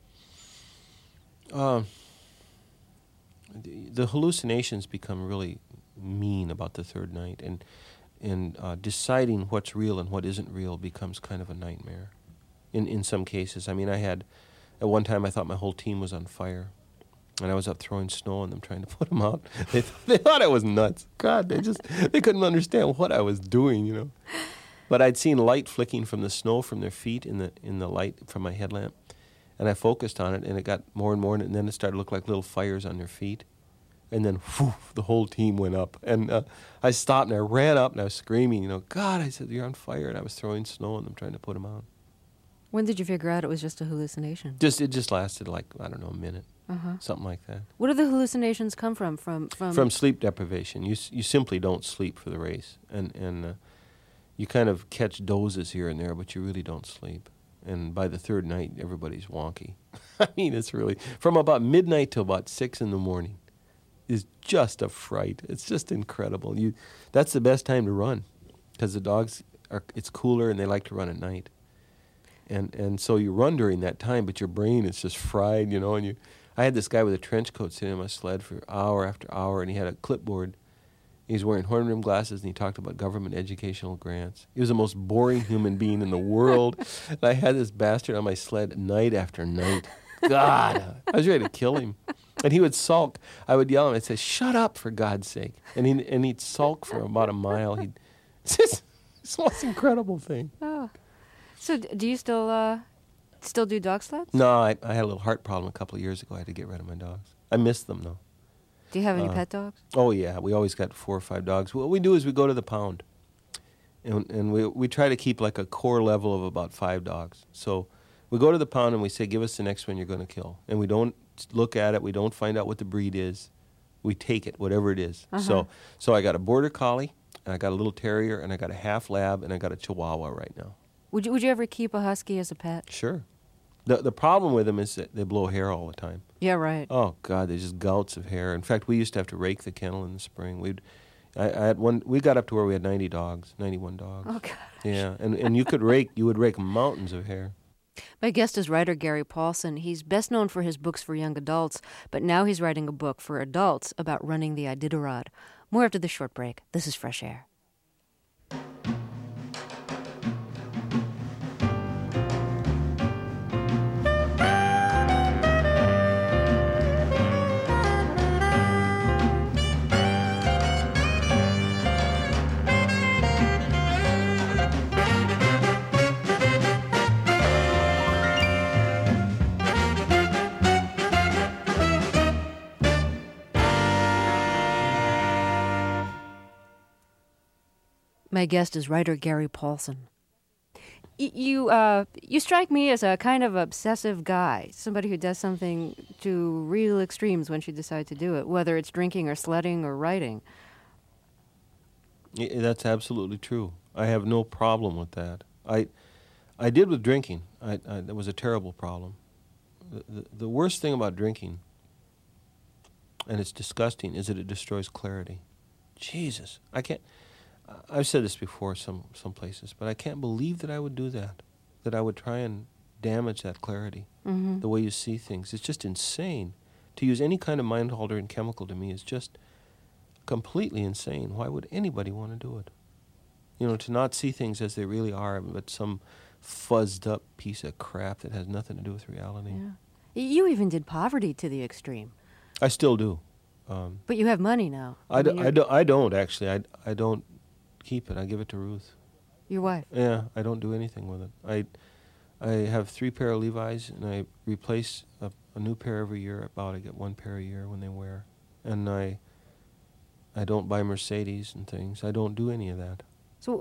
The hallucinations become really mean about the third night, and deciding what's real and what isn't real becomes kind of a nightmare. In some cases, I mean, at one time I thought my whole team was on fire, and I was up throwing snow on them trying to put them out. They thought I was nuts. God, they couldn't understand what I was doing, you know. But I'd seen light flicking from the snow from their feet in the light from my headlamp, and I focused on it, and it got more and more, and then it started to look like little fires on their feet. And then, whew, the whole team went up. And I stopped, and I ran up, and I was screaming, God, I said, you're on fire. And I was throwing snow on them, trying to put them out. When did you figure out it was just a hallucination? It just lasted, a minute, something like that. What do the hallucinations come from? From sleep deprivation. You simply don't sleep for the race. And you kind of catch dozes here and there, but you really don't sleep. And by the third night, everybody's wonky. I mean, it's really, from about midnight till about 6 in the morning. Is just a fright. It's just incredible. That's the best time to run because the dogs it's cooler and they like to run at night. And so you run during that time, but your brain is just fried, and I had this guy with a trench coat sitting on my sled for hour after hour, and he had a clipboard. He's wearing horn-rimmed glasses, and he talked about government educational grants. He was the most boring human being in the world. And I had this bastard on my sled night after night. God, I was ready to kill him. And he would sulk. I would yell at him. I'd say, "Shut up, for God's sake!" And he'd sulk for about a mile. It's the most incredible thing. Oh, so do you still do dog sleds? No, I had a little heart problem a couple of years ago. I had to get rid of my dogs. I miss them though. Do you have any pet dogs? Oh yeah, we always got 4 or 5 dogs. What we do is we go to the pound, and we try to keep like a core level of about 5 dogs. So we go to the pound and we say, "Give us the next one you're going to kill," and we don't look at it. We don't find out what the breed is. We take it, whatever it is. So I got a border collie, and I got a little terrier, and I got a half lab, and I got a chihuahua right now. Would you ever keep a husky as a pet? Sure. The problem with them is that they blow hair all the time. Yeah, right. Oh God, there's just gouts of hair. In fact, we used to have to rake the kennel in the spring. We got up to where we had 91 dogs. Oh gosh. Yeah, and you would rake mountains of hair. My guest is writer Gary Paulsen. He's best known for his books for young adults, but now he's writing a book for adults about running the Iditarod. More after this short break. This is Fresh Air. My guest is writer Gary Paulsen. You strike me as a kind of obsessive guy, somebody who does something to real extremes once you decide to do it, whether it's drinking or sledding or writing. That's absolutely true. I have no problem with that. I did with drinking. That was a terrible problem. The worst thing about drinking, and it's disgusting, is that it destroys clarity. Jesus, I can't. I've said this before some places, but I can't believe that I would do that I would try and damage that clarity, the way you see things. It's just insane. To use any kind of mind-altering chemical to me is just completely insane. Why would anybody want to do it? To not see things as they really are, but some fuzzed-up piece of crap that has nothing to do with reality. Yeah. You even did poverty to the extreme. I still do. But you have money now. I don't, actually. I don't keep it. I give it to Ruth. Your wife? Yeah, I don't do anything with it. I have 3 pair of Levi's, and I replace a new pair every year. I get 1 pair a year when they wear. And I don't buy Mercedes and things. I don't do any of that. So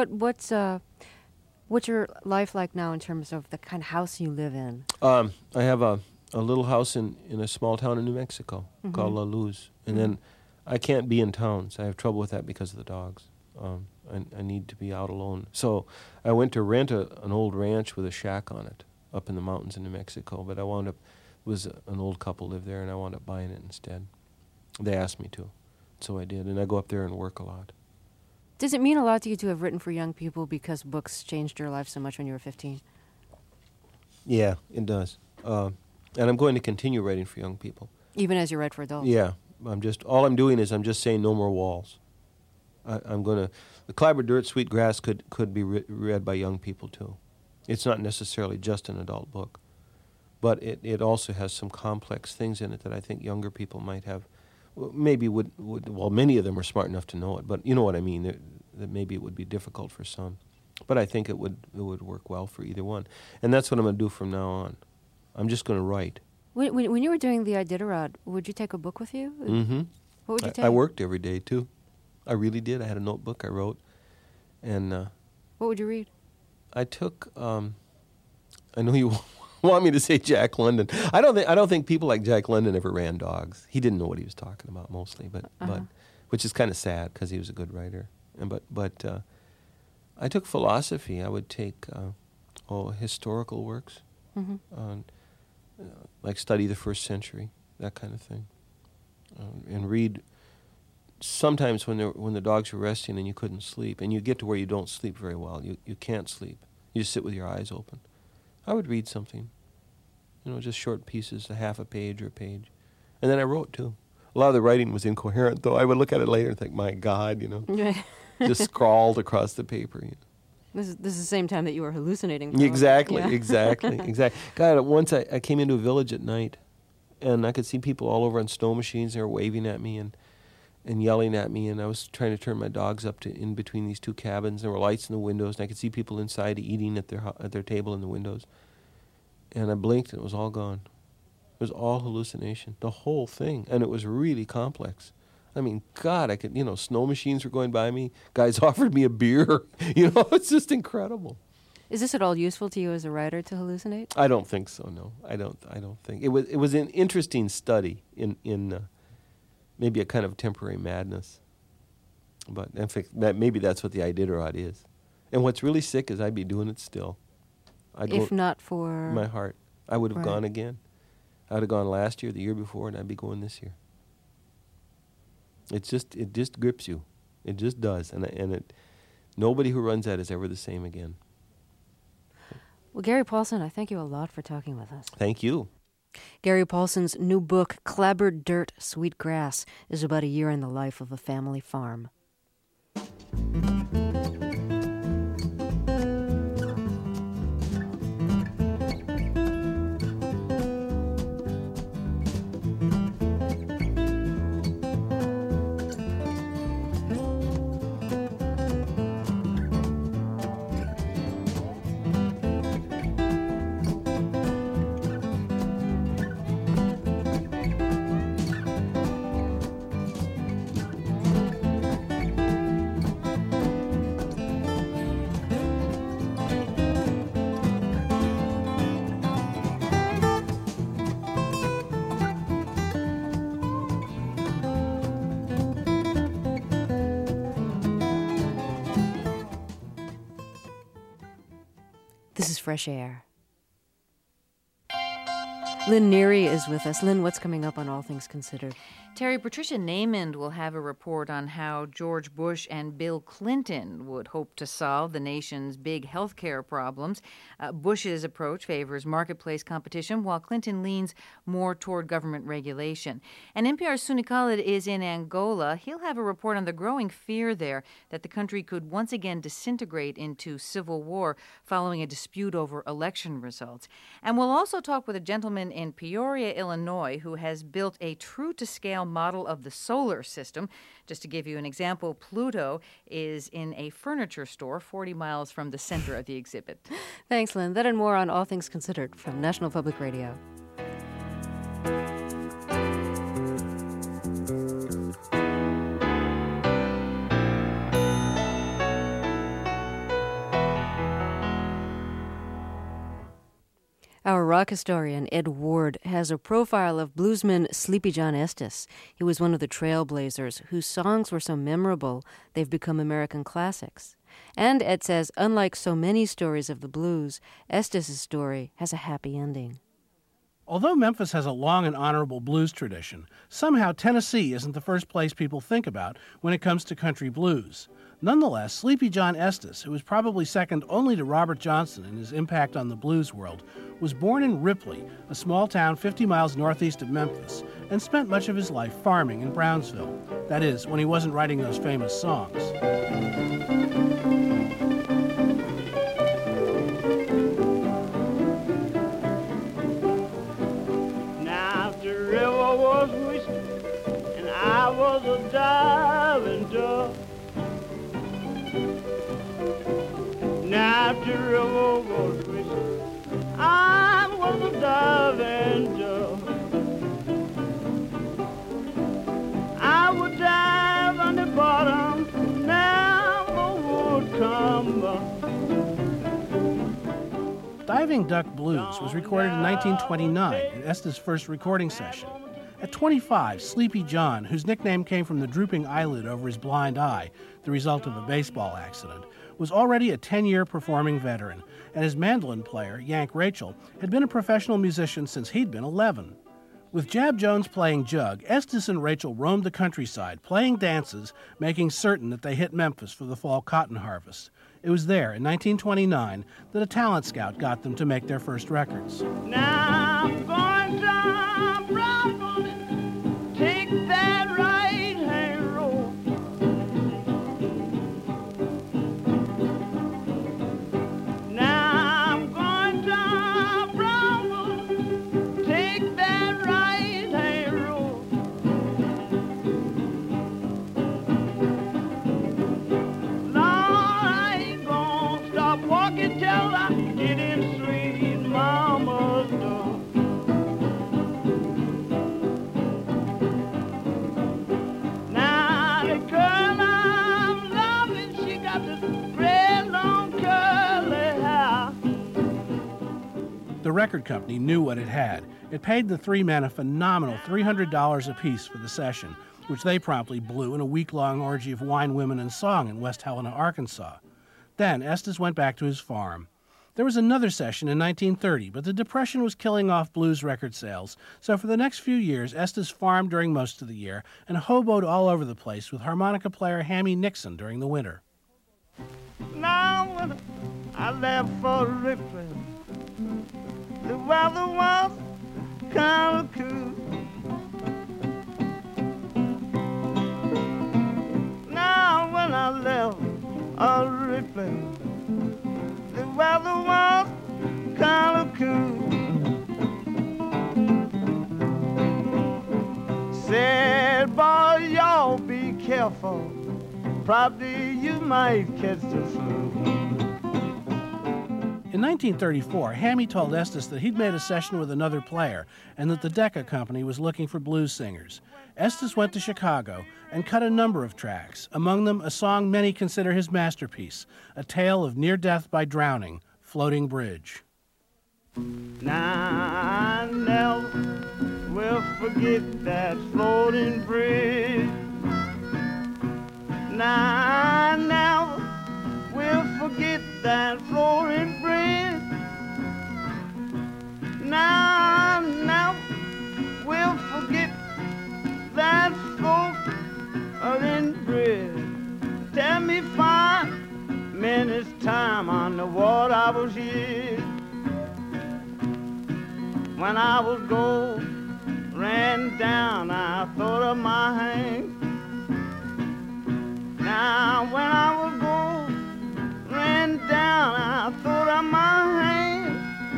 what's your life like now in terms of the kind of house you live in? I have a little house in a small town in New Mexico called La Luz. And then I can't be in towns. I have trouble with that because of the dogs. I need to be out alone. So I went to rent an old ranch with a shack on it up in the mountains in New Mexico, but it was an old couple lived there, and I wound up buying it instead. They asked me to, so I did, and I go up there and work a lot. Does it mean a lot to you to have written for young people because books changed your life so much when you were 15? Yeah, it does. And I'm going to continue writing for young people. Even as you write for adults? Yeah. All I'm doing is I'm just saying no more walls. The Clabber Dirt, Sweet Grass could be read by young people too. It's not necessarily just an adult book, but it also has some complex things in it that I think younger people might have, maybe would many of them are smart enough to know it, but you know what I mean, that maybe it would be difficult for some. But I think it would work well for either one. And that's what I'm going to do from now on. I'm just going to write. When you were doing the Iditarod, would you take a book with you? Mm-hmm. What would you take? I worked every day too. I really did. I had a notebook I wrote, and what would you read? I took. I know you want me to say Jack London. I don't think people like Jack London ever ran dogs. He didn't know what he was talking about mostly, but which is kind of sad because he was a good writer. But I took philosophy. I would take historical works, like study the first century, that kind of thing, and read. Sometimes when the dogs were resting and you couldn't sleep, and you get to where you don't sleep very well, you can't sleep. You just sit with your eyes open. I would read something, just short pieces, a half a page or a page. And then I wrote too. A lot of the writing was incoherent, though. I would look at it later and think, my God, just scrawled across the paper. This is the same time that you were hallucinating. Probably. Exactly. God, once I came into a village at night, and I could see people all over on snow machines. They were waving at me and yelling at me, and I was trying to turn my dogs up to in between these 2 cabins. There were lights in the windows, and I could see people inside eating at their table in the windows. And I blinked, and it was all gone. It was all hallucination, the whole thing, and it was really complex. I mean, God, I could, snow machines were going by me. Guys offered me a beer. It's just incredible. Is this at all useful to you as a writer to hallucinate? I don't think so. No, I don't think it was an interesting study in maybe a kind of temporary madness. But in fact, maybe that's what the Iditarod is. And what's really sick is I'd be doing it still. If not for my heart, I would have gone again. I would have gone last year, the year before, and I'd be going this year. It just grips you. It just does, and nobody who runs that is ever the same again. Well, Gary Paulsen, I thank you a lot for talking with us. Thank you. Gary Paulsen's new book, Clabber Dirt, Sweet Grass, is about a year in the life of a family farm. This is Fresh Air. Lynn Neary is with us. Lynn, what's coming up on All Things Considered? Terry, Patricia Namond will have a report on how George Bush and Bill Clinton would hope to solve the nation's big health care problems. Bush's approach favors marketplace competition, while Clinton leans more toward government regulation. And NPR's Suni Khalid is in Angola. He'll have a report on the growing fear there that the country could once again disintegrate into civil war following a dispute over election results. And we'll also talk with a gentleman in Peoria, Illinois, who has built a true-to-scale model of the solar system. Just to give you an example, Pluto is in a furniture store 40 miles from the center of the exhibit. Thanks, Lynn. That and more on All Things Considered from National Public Radio. Our rock historian, Ed Ward, has a profile of bluesman Sleepy John Estes. He was one of the trailblazers whose songs were so memorable they've become American classics. And Ed says, unlike so many stories of the blues, Estes' story has a happy ending. Although Memphis has a long and honorable blues tradition, somehow Tennessee isn't the first place people think about when it comes to country blues. Nonetheless, Sleepy John Estes, who was probably second only to Robert Johnson in his impact on the blues world, was born in Ripley, a small town 50 miles northeast of Memphis, and spent much of his life farming in Brownsville. That is, when he wasn't writing those famous songs. Now the river was whistling, and I was a diving dove. Now the river was whistling, I was a diving dove. I would dive on the bottom, never would come up. Diving Duck Blues was recorded in 1929 in Estes' first recording session. At 25, Sleepy John, whose nickname came from the drooping eyelid over his blind eye, the result of a baseball accident, was already a 10-year performing veteran, and his mandolin player, Yank Rachel, had been a professional musician since he'd been 11. With Jab Jones playing jug, Estes and Rachel roamed the countryside, playing dances, making certain that they hit Memphis for the fall cotton harvest. It was there, in 1929, that a talent scout got them to make their first records. Now I'm going down Broadway, take that right-hand road. Now I'm going down Broadway, take that right-hand road. Lord, I ain't gonna stop walking till I get in sweet mama's door. Now the girl I'm loving, she got this red long curly hair. The record company knew what it had. It paid the three men a phenomenal $300 apiece for the session, which they promptly blew in a week-long orgy of wine, women, and song in West Helena, Arkansas. Then Estes went back to his farm. There was another session in 1930, but the Depression was killing off blues record sales, so for the next few years, Estes farmed during most of the year and hoboed all over the place with harmonica player Hammy Nixon during the winter. Now when I left for Ripley, the weather was kind of cool. Now when I left Ripley, the weather was kind of cool. Said, boy, y'all be careful. Probably you might catch the flu. In 1934, Hammy told Estes that he'd made a session with another player and that the Decca Company was looking for blues singers. Estes went to Chicago and cut a number of tracks, among them a song many consider his masterpiece, A Tale of Near Death by Drowning, Floating Bridge. Now I never will forget that floating bridge. Now I never will forget that floating bridge. Now I never will forget that time underwater I was here. When I was gold ran down, I thought of my hand. Now when I was gold ran down, I thought of my hand.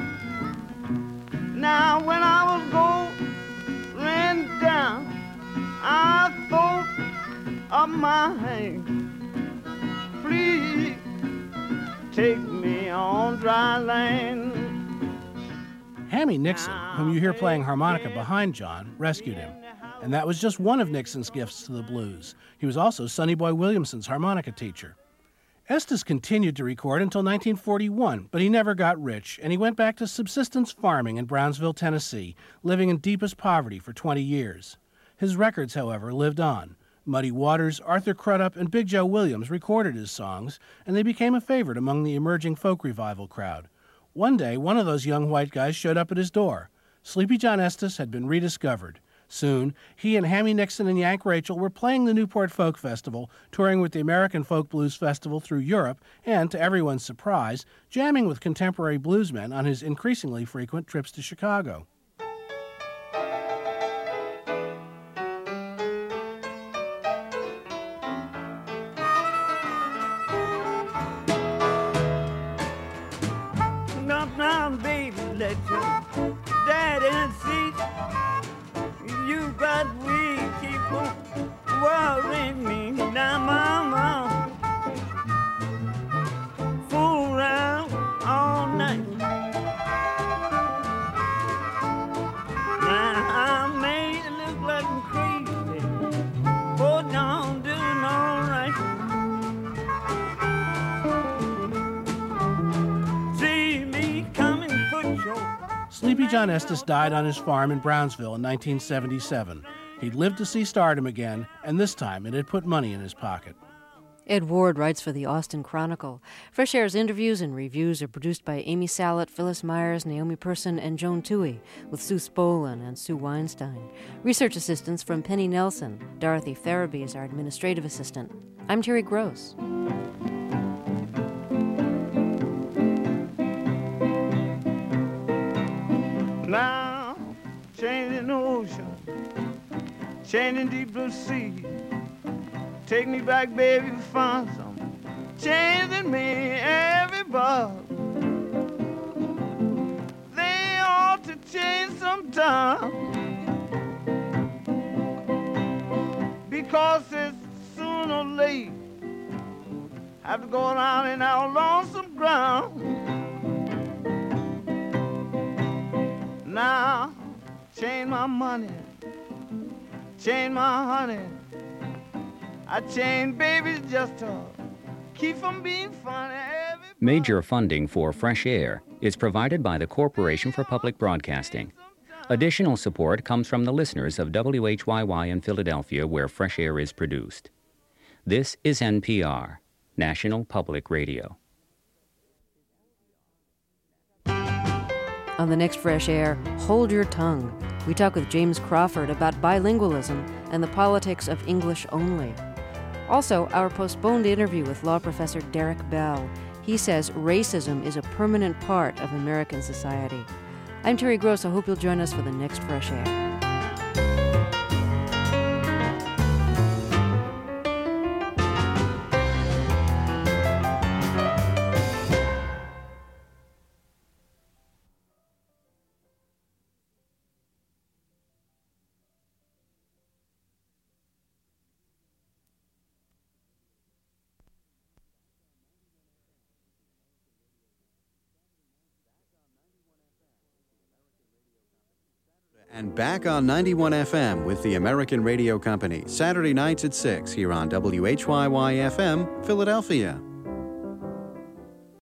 Now when I was gold ran down, I thought of my hand. Please take me on dry land. Hammy Nixon, whom you hear playing harmonica behind John, rescued him. And that was just one of Nixon's gifts to the blues. He was also Sonny Boy Williamson's harmonica teacher. Estes continued to record until 1941, but he never got rich, and he went back to subsistence farming in Brownsville, Tennessee, living in deepest poverty for 20 years. His records, however, lived on. Muddy Waters, Arthur Crudup, and Big Joe Williams recorded his songs, and they became a favorite among the emerging folk revival crowd. One day, one of those young white guys showed up at his door. Sleepy John Estes had been rediscovered. Soon, he and Hammy Nixon and Yank Rachel were playing the Newport Folk Festival, touring with the American Folk Blues Festival through Europe, and, to everyone's surprise, jamming with contemporary bluesmen on his increasingly frequent trips to Chicago. Let your daddy see you, but we keep on worrying me. Now, mama, fool around all night. Now, I may look like I'm crazy, but I'm doing all right. See me coming, put your Sleepy John Estes died on his farm in Brownsville in 1977. He'd lived to see stardom again, and this time it had put money in his pocket. Ed Ward writes for the Austin Chronicle. Fresh Air's interviews and reviews are produced by Amy Sallet, Phyllis Myers, Naomi Person, and Joan Toohey, with Sue Spolin and Sue Weinstein. Research assistance from Penny Nelson. Dorothy Farabee is our administrative assistant. I'm Terry Gross. Now, changing the ocean, changing deep blue sea. Take me back, baby, find some. Changing me, everybody. They ought to change sometime. Because it's sooner or late. Have to go around in our lonesome ground. Now, change my money, change my honey. I change babies just to keep from being funny. Major funding for Fresh Air is provided by the Corporation for Public Broadcasting. Additional support comes from the listeners of WHYY in Philadelphia, where Fresh Air is produced. This is NPR, National Public Radio. On the next Fresh Air, Hold Your Tongue. We talk with James Crawford about bilingualism and the politics of English only. Also, our postponed interview with law professor Derek Bell. He says racism is a permanent part of American society. I'm Terry Gross. I hope you'll join us for the next Fresh Air. And back on 91 FM with the American Radio Company, Saturday nights at 6 here on WHYY FM, Philadelphia.